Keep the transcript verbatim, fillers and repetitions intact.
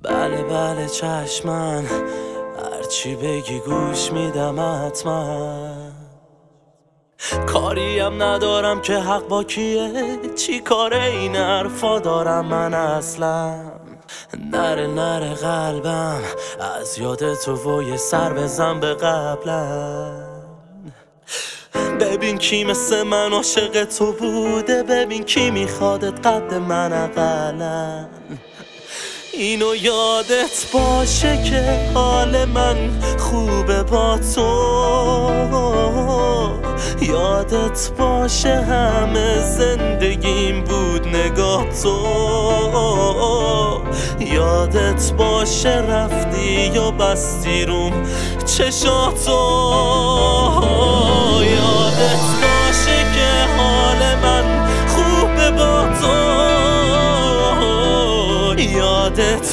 بله بله چشمن، هرچی بگی گوش میدم حتما. کاریم ندارم که حق با کیه، چی کاره این حرفا دارم من اصلا. نره نره قلبم از یاد تو و یه سر بزن به قبلم. ببین کی مثل من عاشق تو بوده، ببین کی میخوادت قد من اقلن. اینو یادت باشه که حال من خوبه با تو، یادت باشه همه زندگیم بود نگاه تو، یادت باشه رفتی یا بستی روم چشاتو، یادت باشه که حال من خوبه با تو، یادت